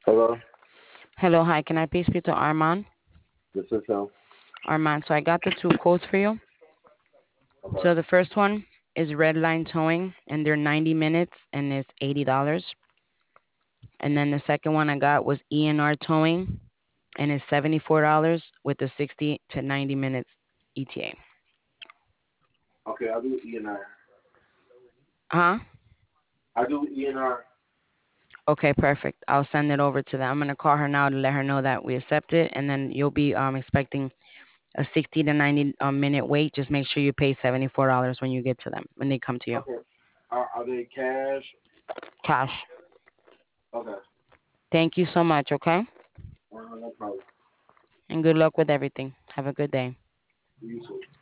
Hello, Hello, hi. Can I please speak to Armand? this is him. Armand, so I got the two quotes for you. Okay. So the first one is Red Line Towing, and they're 90 minutes, and it's $80. And then the second one I got was ENR Towing, and it's $74 with the 60 to 90 minutes ETA. Okay, I'll do ENR. Huh? I do ENR. Okay, perfect. I'll send it over to them. I'm gonna call her now to let her know that we accept it, and then you'll be expecting a 60 to 90 minute wait. Just make sure you pay $74 when you get to them when they come to you. Okay. Are they cash? Cash. Okay. Thank you so much. Okay, No problem. and good luck with everything. Have a good day. You too.